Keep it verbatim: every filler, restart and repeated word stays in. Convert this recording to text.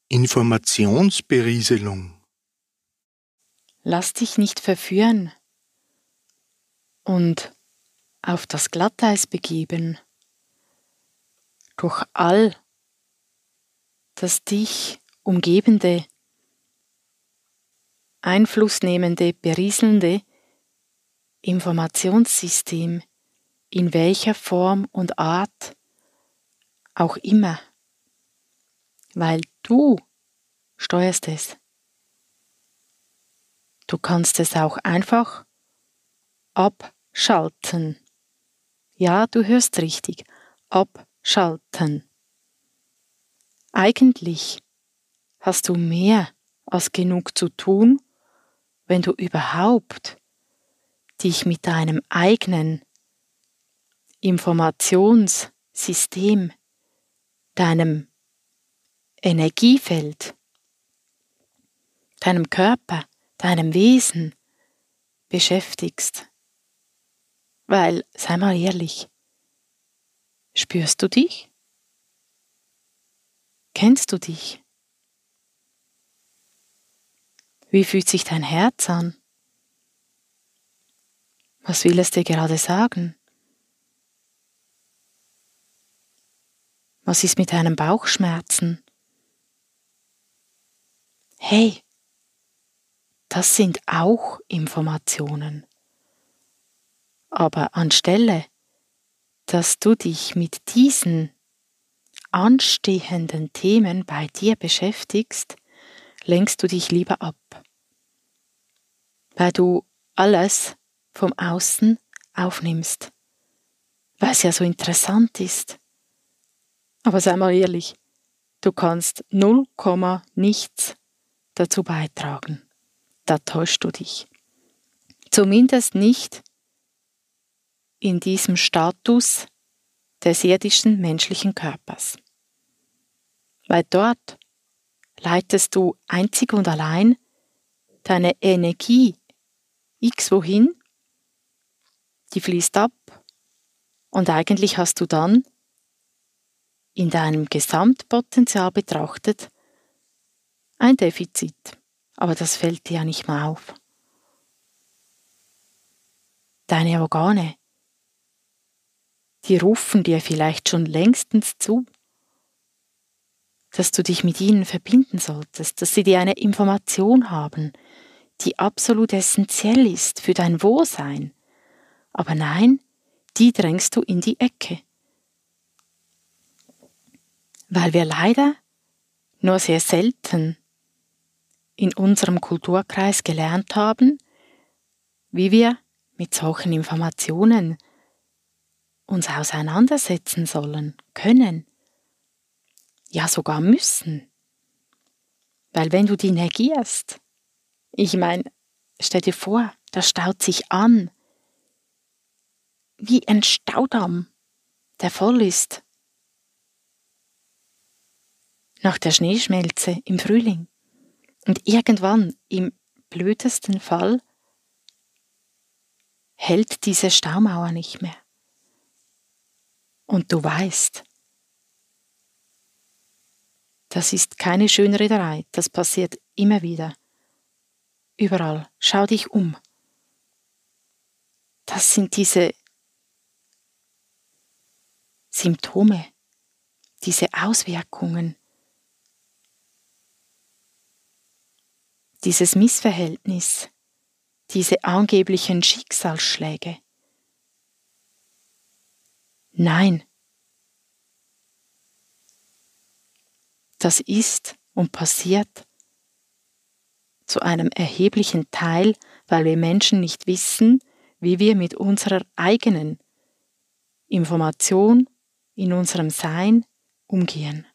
Informationsberieselung. Lass dich nicht verführen und auf das Glatteis begeben durch all das dich umgebende, einflussnehmende, berieselnde Informationssystem, in welcher Form und Art auch immer, weil du steuerst es. Du kannst es auch einfach abschalten. Ja, du hörst richtig, abschalten. Eigentlich hast du mehr als genug zu tun, wenn du überhaupt dich mit deinem eigenen Informationssystem, deinem Energiefeld, deinem Körper, deinem Wesen beschäftigst. Weil, sei mal ehrlich, spürst du dich? Kennst du dich? Wie fühlt sich dein Herz an? Was will es dir gerade sagen? Was ist mit deinen Bauchschmerzen? Hey, das sind auch Informationen. Aber anstelle, dass du dich mit diesen anstehenden Themen bei dir beschäftigst, lenkst du dich lieber ab, weil du alles vom Außen aufnimmst, weil es ja so interessant ist. Aber sei mal ehrlich, du kannst null Komma nichts dazu beitragen. Da täuschst du dich. Zumindest nicht in diesem Status des irdischen menschlichen Körpers. Weil dort leitest du einzig und allein deine Energie x wohin, die fließt ab und eigentlich hast du dann in deinem Gesamtpotenzial betrachtet ein Defizit. Aber das fällt dir ja nicht mal auf. Deine Organe, die rufen dir vielleicht schon längstens zu, dass du dich mit ihnen verbinden solltest, dass sie dir eine Information haben, die absolut essentiell ist für dein Wohlsein. Aber nein, die drängst du in die Ecke. Weil wir leider nur sehr selten in unserem Kulturkreis gelernt haben, wie wir mit solchen Informationen uns auseinandersetzen sollen, können, ja sogar müssen. Weil wenn du die negierst, ich meine, stell dir vor, das staut sich an, wie ein Staudamm, der voll ist, nach der Schneeschmelze im Frühling. Und irgendwann, im blödesten Fall, hält diese Staumauer nicht mehr. Und du weißt, das ist keine Schönrednerei, das passiert immer wieder. Überall, schau dich um. Das sind diese Symptome, diese Auswirkungen, dieses Missverhältnis, diese angeblichen Schicksalsschläge. Nein, das ist und passiert zu einem erheblichen Teil, weil wir Menschen nicht wissen, wie wir mit unserer eigenen Information in unserem Sein umgehen.